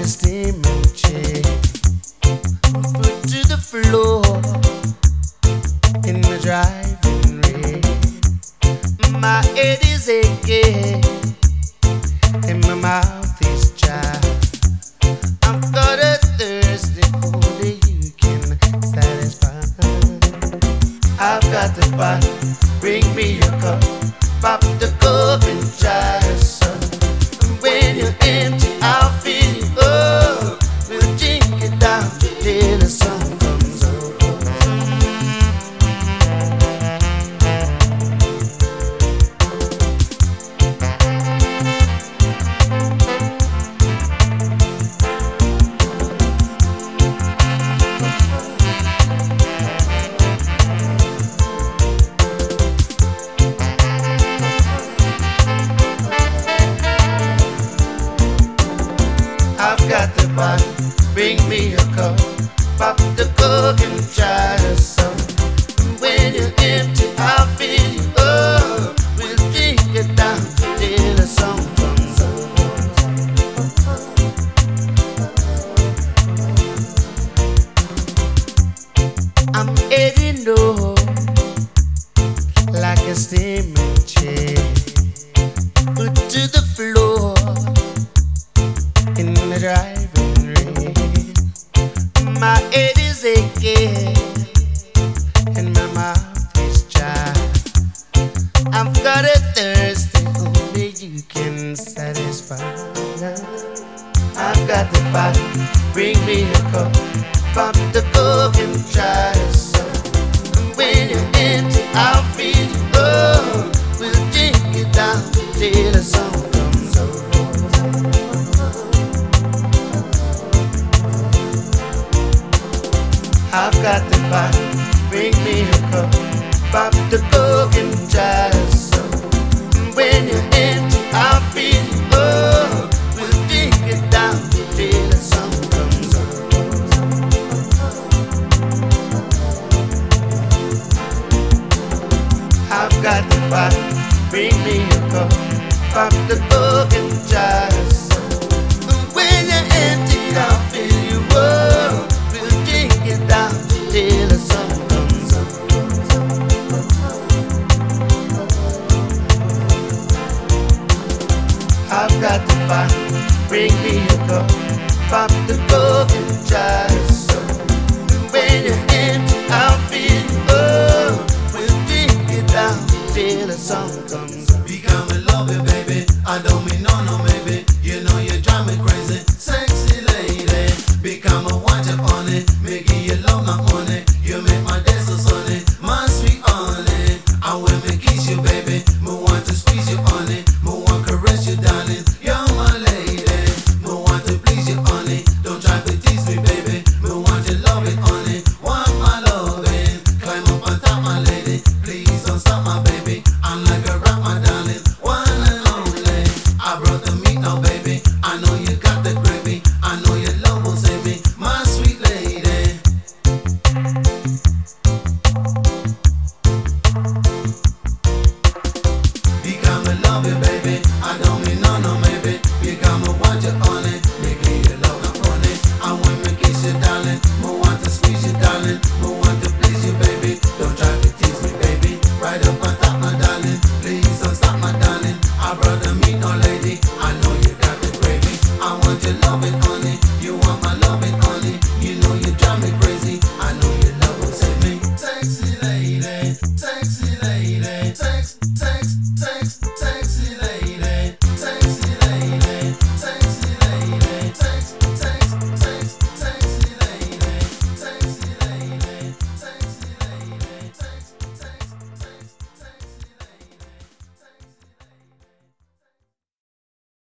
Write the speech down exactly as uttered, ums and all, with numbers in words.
a steaming chair, put to the floor in the driving rain. My head is aching and my mouth is dry. I've got a thirsty only you can satisfy. I've got the bottle, bring me a cup, pop the cork and try some. When you're empty, I'll fill you up. We'll drink it down till the sun comes up. I've got the bottle, bring me a cup, pop the cork and try some. When you're empty, I'll fill you up. We'll drink it down till the sun comes up. I'm heading home like a steaming chair, put to the floor in the driving rain. My head is aching and my mouth is dry. I've got a thirst that only you can satisfy. I've got the bottle, bring me a cup, pop the cork and try some. When you're empty, I'll fill you up. We'll drink it down till the sun comes up. I've got the bottle, bring me a cup, pop the cork and try some. When you're empty, I'll fill you up. We'll drink it down till the sun comes up. I've got the bottle, bring me a cup, pop the cork and try some. When you're empty, I'll fill you up. We'll drink it down till the sun comes up. I've got the bottle, bring me a cup, pop the cork and try some. When you're empty, I'll fill you up. We'll drink it down till the sun comes up. Become in love with baby, I don't mean no no maybe. You know you drive me crazy, sexy lady. Become a watch upon it, making you love my money. You make my day so sunny, my sweet honey. I will me kiss you baby, me want to squeeze you on it, me want to caress you darling. You're my lady, me want to please you honey. Don't try to tease me baby, me want to love it honey. Want my loving, climb up on top my lady. Please don't stop my baby, I'm like a rock my darling. One and only, I brought the meat now baby. I know you got the gravy, I know your love will save me, my sweet lady. Become in love with baby, I don't mean no no maybe. Become a watch you on it, making you love not on it. I want to kiss you darling, me want to squeeze you darling, me want to please you baby. Don't try to tease me baby, right up on top my darling. Please don't stop my darling, I brought the meat no lady. I know you got the gravy, I want your loving honey. You want my loving honey, you know you drive me crazy. I know your love will save me, sexy lady.